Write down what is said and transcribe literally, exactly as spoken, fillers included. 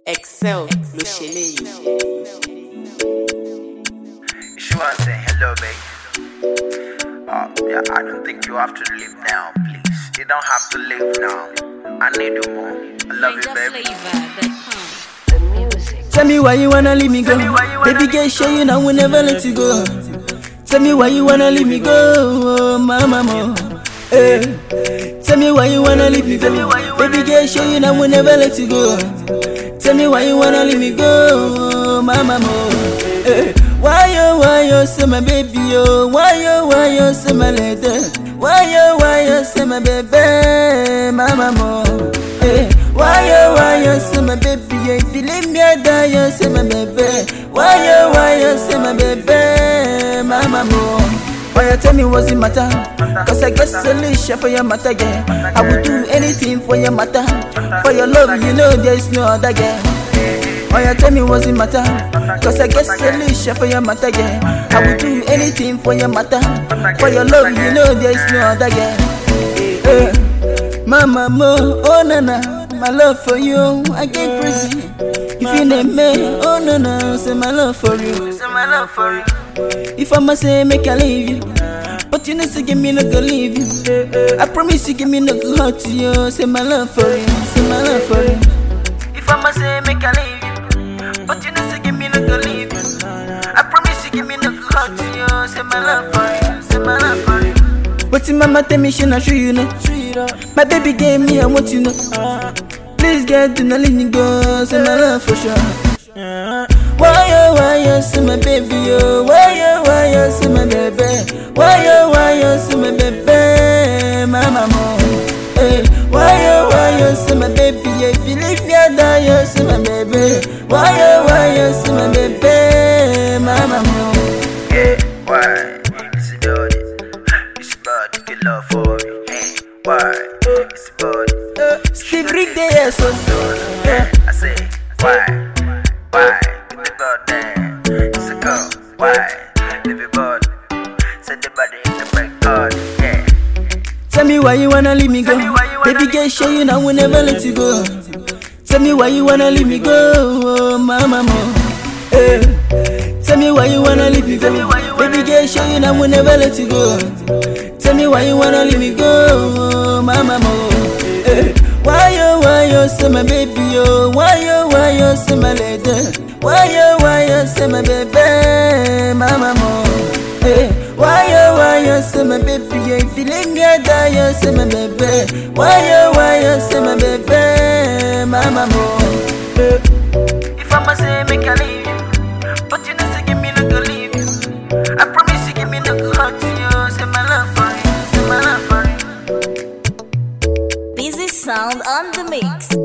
Excel ló ṣe léyìí. She was saying hello, babe. Uh, yeah, I don't think you have to leave now, please. You don't have to leave now. I need you more. I love you, baby. Tell me why you wanna leave me go. Baby girl, show you now, we never let you go. Tell me why you wanna leave me go, oh, mama, mo. Hey. Tell me why you wanna leave me go. Baby girl, show you now, we never let you go. Tell me why you wanna leave me go, oh, mama, mo. Hey. Why you, why you say my baby, oh? Why you, why you say my lady? Why you, why you say my baby, mama, mo. Hey. Why you, why you say my baby? If you leave me, I die, you say my baby. Why you, why you say my baby, mama, mo. Why you tell me what's the matter? Cause I guess solution for your matter, yeah. I would do anything for your matter. For your love, you know there's no other, yeah. Why you tell me what's the matter? Cause I guess solution for your matter, yeah. I would do anything for your matter. For your love, you know there's no other, yeah. Hey, mama, mo, oh, nana. My love for you, I get crazy. If you name me, oh no no, say my love for you. Say my love for you. If I must say make I leave you, but you know say give me no go leave you. I promise you give me no go hurt you. Say my love for you, say my love for you. If I must say make I leave you, but you know say give me no go leave you. I promise you give me no go hurt you. Say my love for you, say my love for you. But in mama tell me she not sure you know. My baby gave me I want you know. Please get to not let me go. Say my love for sure. Why you, why you say my baby, oh? Why you, why you say my baby? Why you, why you say my baby, mama, mo? Hey, why you, why you say my baby? If you leave me, I die, you say my baby. Why you, why you say my baby, mama, mo? Yeah, why? It's about it. It's about to get love for me. Hey, why? It's about it. Steve Rick there, so yeah. I say, why? Why? Get the bird there. It's a go. Why? Live your body. Set the body in the record. Yeah. Tell me why you wanna leave me go. Baby girl, show you now, we never let you go. Tell me why you wanna leave me go, oh, mama, mo. Hey. Tell me why you wanna leave me go. Baby girl, show you now, we never let you go. Tell me why you wanna leave me go, oh, mama, mo. Hey. Why you, why you say my baby, oh? Why you, why you say my lady? Why you, why you say my baby, mama, mo? Hey. Why you, why you say my baby? If you leave me, I die, you say my baby. Why you, why you say my baby, mama, mo? Hey. If I must say make I leave you, but you know say give me no go leave you. I promise you give me no go hurt you. Say my love for you, say my love for you. Busy Sound on the mix.